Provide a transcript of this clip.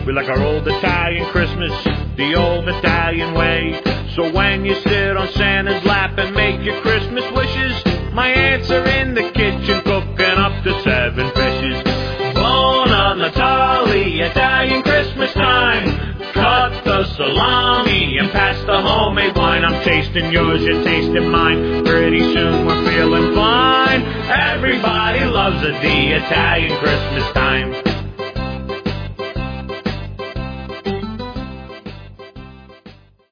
We like our old Italian Christmas, the old Italian way. So when you sit on Santa's lap and make your Christmas wishes, my aunts are in the kitchen cooking up the 7 fishes. Buona Natale, Italian Christmas time. Cut the salami and pass the homemade wine. I'm tasting yours, you're tasting mine. Pretty soon we're feeling fine. Everybody loves the Italian Christmas time.